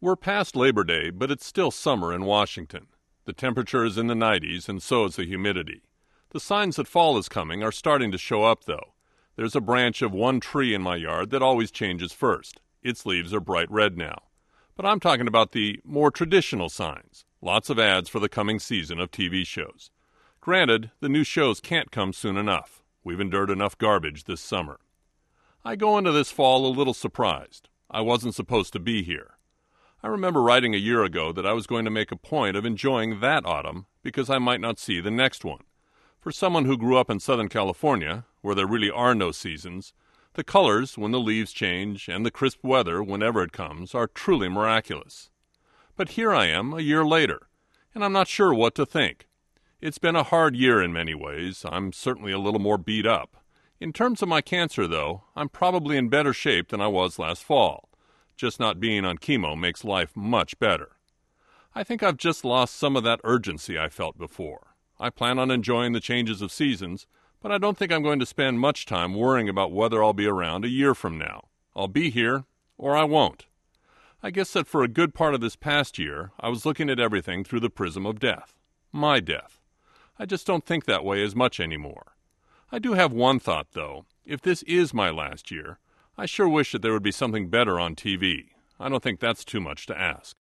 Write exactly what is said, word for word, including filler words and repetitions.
We're past Labor Day, but it's still summer in Washington. The temperature is in the nineties, and so is the humidity. The signs that fall is coming are starting to show up, though. There's a branch of one tree in my yard that always changes first. Its leaves are bright red now. But I'm talking about the more traditional signs. Lots of ads for the coming season of T V shows. Granted, the new shows can't come soon enough. We've endured enough garbage this summer. I go into this fall a little surprised. I wasn't supposed to be here. I remember writing a year ago that I was going to make a point of enjoying that autumn because I might not see the next one. For someone who grew up in Southern California, where there really are no seasons, the colors when the leaves change and the crisp weather whenever it comes are truly miraculous. But here I am a year later, and I'm not sure what to think. It's been a hard year in many ways. I'm certainly a little more beat up. In terms of my cancer, though, I'm probably in better shape than I was last fall. Just not being on chemo makes life much better. I think I've just lost some of that urgency I felt before. I plan on enjoying the changes of seasons, but I don't think I'm going to spend much time worrying about whether I'll be around a year from now. I'll be here, or I won't. I guess that for a good part of this past year, I was looking at everything through the prism of death. My death. I just don't think that way as much anymore. I do have one thought, though. If this is my last year, I sure wish that there would be something better on T V. I don't think that's too much to ask.